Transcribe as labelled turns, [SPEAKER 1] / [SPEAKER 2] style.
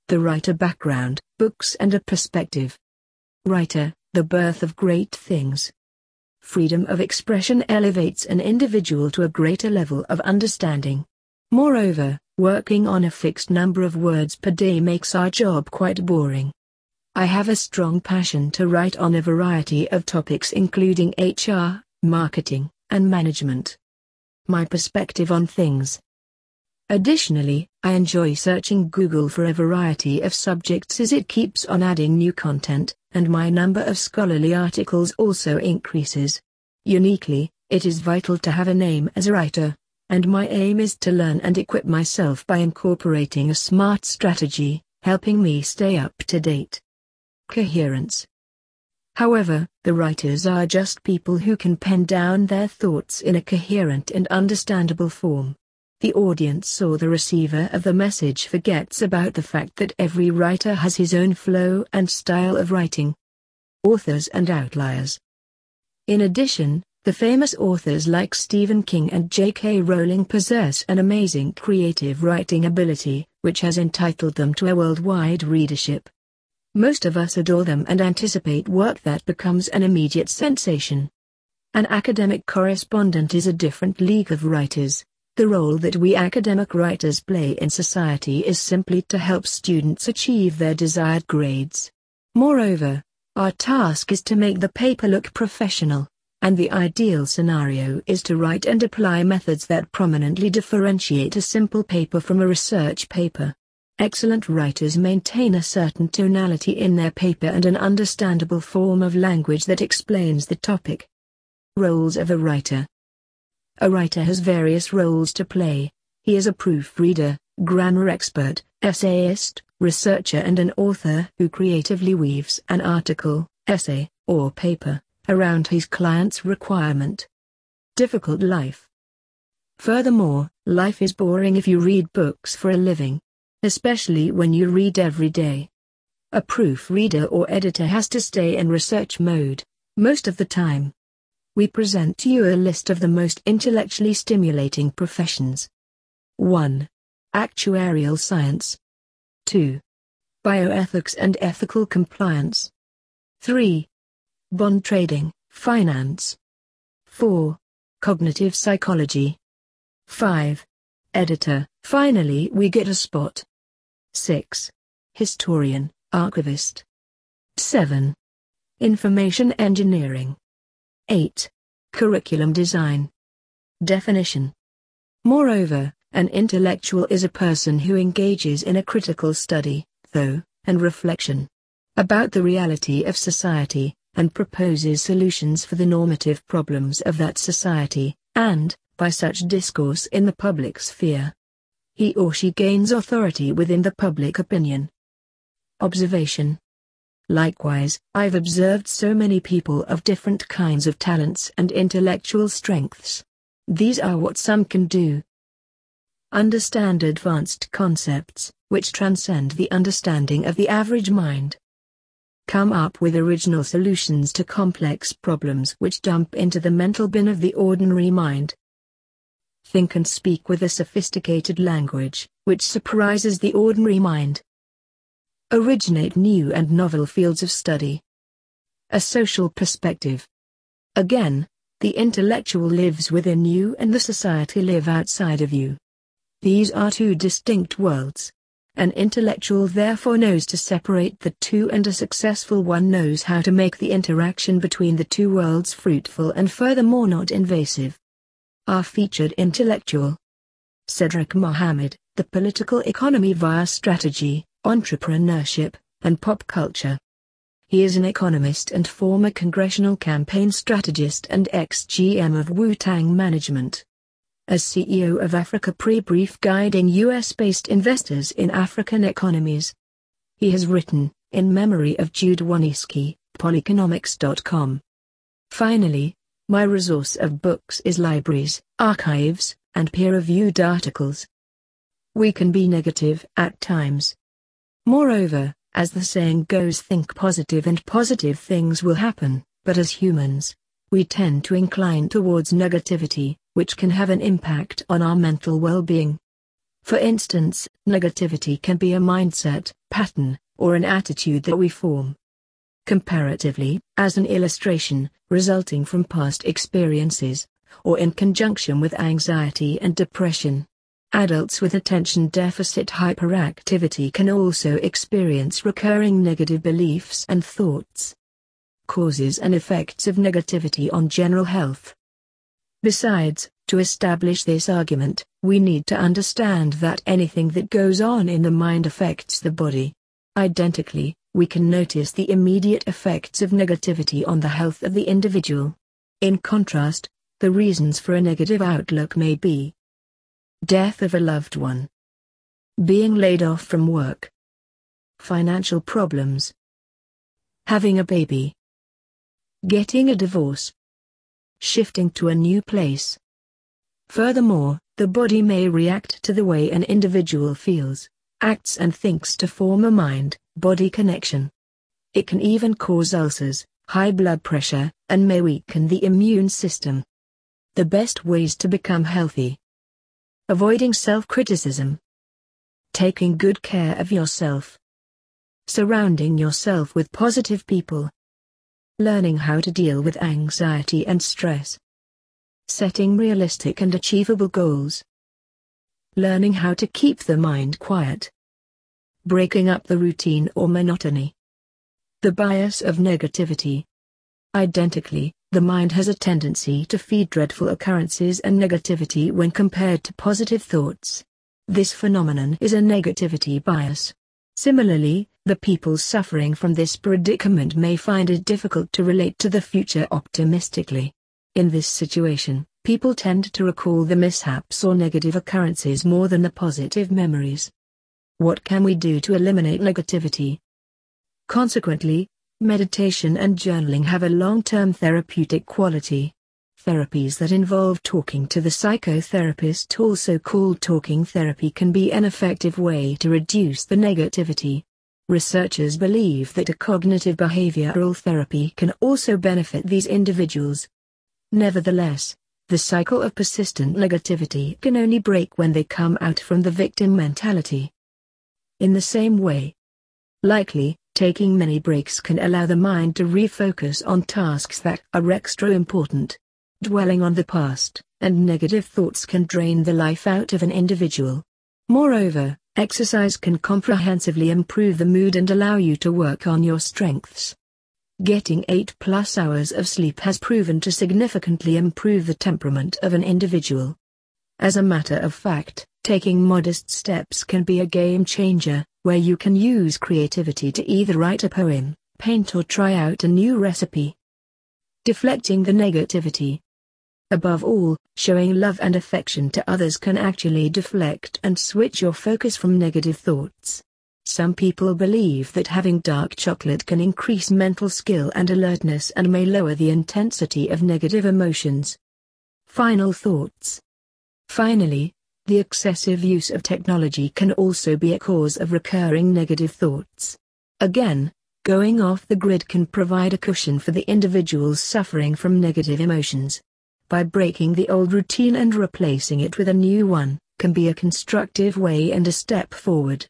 [SPEAKER 1] The writer background, books and a perspective. Writer, the birth of great things. Freedom of expression elevates an individual to a greater level of understanding. Moreover, working on a fixed number of words per day makes our job quite boring. I have a strong passion to write on a variety of topics including HR, marketing, and management. My perspective on things. Additionally, I enjoy searching Google for a variety of subjects as it keeps on adding new content, and my number of scholarly articles also increases. Uniquely, it is vital to have a name as a writer, and my aim is to learn and equip myself by incorporating a smart strategy, helping me stay up to date. Coherence. However, the writers are just people who can pen down their thoughts in a coherent and understandable form. The audience or the receiver of the message forgets about the fact that every writer has his own flow and style of writing. Authors and outliers. In addition, the famous authors like Stephen King and J.K. Rowling possess an amazing creative writing ability, which has entitled them to a worldwide readership. Most of us adore them and anticipate work that becomes an immediate sensation. An academic correspondent is a different league of writers. The role that we academic writers play in society is simply to help students achieve their desired grades. Moreover, our task is to make the paper look professional, and the ideal scenario is to write and apply methods that prominently differentiate a simple paper from a research paper. Excellent writers maintain a certain tonality in their paper and an understandable form of language that explains the topic. Roles of a writer. A writer has various roles to play. He is a proofreader, grammar expert, essayist, researcher and an author who creatively weaves an article, essay, or paper around his client's requirement. Difficult life. Furthermore, life is boring if you read books for a living, especially when you read every day. A proofreader or editor has to stay in research mode most of the time. We present to you a list of the most intellectually stimulating professions. 1. Actuarial science. 2. Bioethics and ethical compliance. 3. Bond trading, finance. 4. Cognitive psychology. 5. Editor. Finally we get a spot. 6. Historian, archivist. 7. Information engineering. 8. Curriculum design. Definition. Moreover, an intellectual is a person who engages in a critical study, thought, and reflection about the reality of society, and proposes solutions for the normative problems of that society, and, by such discourse in the public sphere, he or she gains authority within the public opinion. Observation. Likewise, I've observed so many people of different kinds of talents and intellectual strengths. These are what some can do. Understand advanced concepts, which transcend the understanding of the average mind. Come up with original solutions to complex problems which dump into the mental bin of the ordinary mind. Think and speak with a sophisticated language, which surprises the ordinary mind. Originate new and novel fields of study. A social perspective. Again, the intellectual lives within you and the society live outside of you. These are two distinct worlds. An intellectual therefore knows to separate the two, and a successful one knows how to make the interaction between the two worlds fruitful and furthermore not invasive. Our featured intellectual. Cedric Mohammed, The Political Economy via Strategy, Entrepreneurship, and Pop Culture. He is an economist and former congressional campaign strategist and ex-GM of Wu-Tang Management. As CEO of Africa Pre-Brief guiding US-based investors in African economies. He has written, in memory of Jude Wanniski, Polyconomics.com. Finally, my resource of books is libraries, archives, and peer-reviewed articles. We can be negative at times. Moreover, as the saying goes, think positive and positive things will happen, but as humans, we tend to incline towards negativity, which can have an impact on our mental well-being. For instance, negativity can be a mindset, pattern, or an attitude that we form. Comparatively, as an illustration, resulting from past experiences, or in conjunction with anxiety and depression. Adults with attention deficit hyperactivity can also experience recurring negative beliefs and thoughts. Causes and effects of negativity on general health. Besides, to establish this argument, we need to understand that anything that goes on in the mind affects the body. Identically, we can notice the immediate effects of negativity on the health of the individual. In contrast, the reasons for a negative outlook may be death of a loved one, being laid off from work, financial problems, having a baby, getting a divorce, shifting to a new place. Furthermore, the body may react to the way an individual feels, acts and thinks to form a mind-body connection. It can even cause ulcers, high blood pressure, and may weaken the immune system. The best ways to become healthy. Avoiding self-criticism. Taking good care of yourself. Surrounding yourself with positive people. Learning how to deal with anxiety and stress. Setting realistic and achievable goals. Learning how to keep the mind quiet. Breaking up the routine or monotony. The bias of negativity. Identically, the mind has a tendency to feed dreadful occurrences and negativity when compared to positive thoughts. This phenomenon is a negativity bias. Similarly, the people suffering from this predicament may find it difficult to relate to the future optimistically. In this situation, people tend to recall the mishaps or negative occurrences more than the positive memories. What can we do to eliminate negativity? Consequently, meditation and journaling have a long-term therapeutic quality. Therapies that involve talking to the psychotherapist, also called talking therapy, can be an effective way to reduce the negativity. Researchers believe that a cognitive behavioral therapy can also benefit these individuals. Nevertheless, the cycle of persistent negativity can only break when they come out from the victim mentality. In the same way, likely, taking many breaks can allow the mind to refocus on tasks that are extra important. Dwelling on the past and negative thoughts can drain the life out of an individual. Moreover, exercise can comprehensively improve the mood and allow you to work on your strengths. Getting 8+ hours of sleep has proven to significantly improve the temperament of an individual. As a matter of fact, taking modest steps can be a game changer, where you can use creativity to either write a poem, paint, or try out a new recipe. Deflecting the negativity. Above all, showing love and affection to others can actually deflect and switch your focus from negative thoughts. Some people believe that having dark chocolate can increase mental skill and alertness and may lower the intensity of negative emotions. Final thoughts. Finally, the excessive use of technology can also be a cause of recurring negative thoughts. Again, going off the grid can provide a cushion for the individuals suffering from negative emotions. By breaking the old routine and replacing it with a new one, can be a constructive way and a step forward.